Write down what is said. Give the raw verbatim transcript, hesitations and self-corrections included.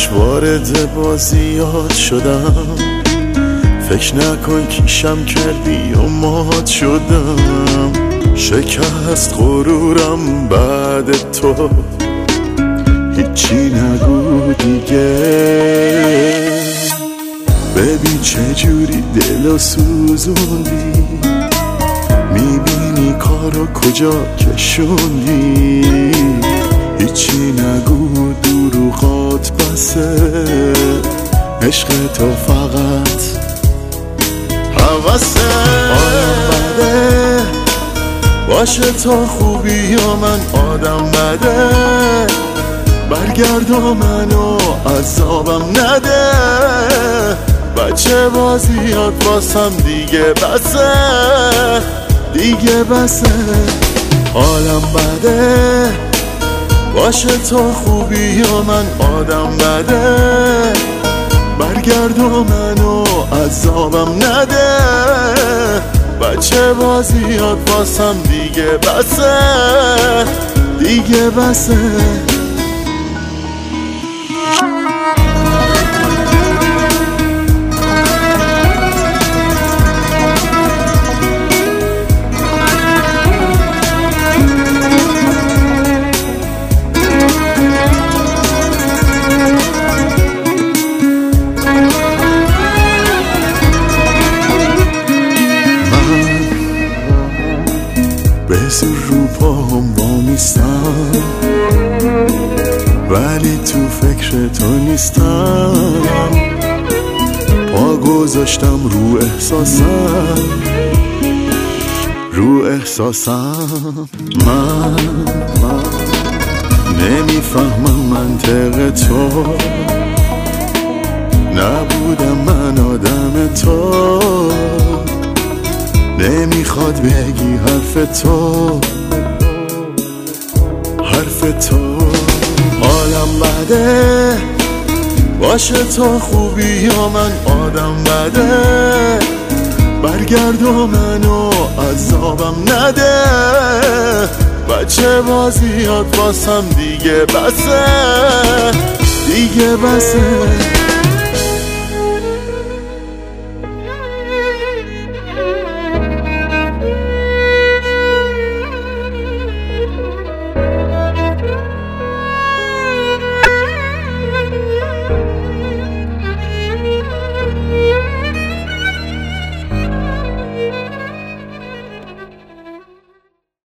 همش وارد بازیات شدم، فکر نکن کیشم کردی و مات شدم. شکست غرورم بعد تو، هیچی نگو دیگه. ببین چجوری دلو سوزوندی، میبینی کارو کجا کشوندی. هیچی نگو دروغات بسه، عشق تو فقط حواسه. آدم بده باشه تا خوبی یا من آدم بده، برگرد و منو عذابم نده. بچه بازیات واسم دیگه بسه، دیگه بسه. حالم بده باشه تا خوبی یا من آدم بده، برگرد و منو عذابم نده. بچه بازیات واسم دیگه بسه، دیگه بسه. به زور رو پاهم وامیستم، ولی تو فکر تو نیستم. پا گذاشتم رو احساسم، رو احساسم. من, من نمیفهمم منطق تو، نبودم من آدم تو. نمیخواد بگی حرف تو، حرف تو. حالم بده باشه تا خوبی یا من آدم بده، برگرد و منو عذابم نده. بچه بازیات واسم دیگه بسه، دیگه بسه.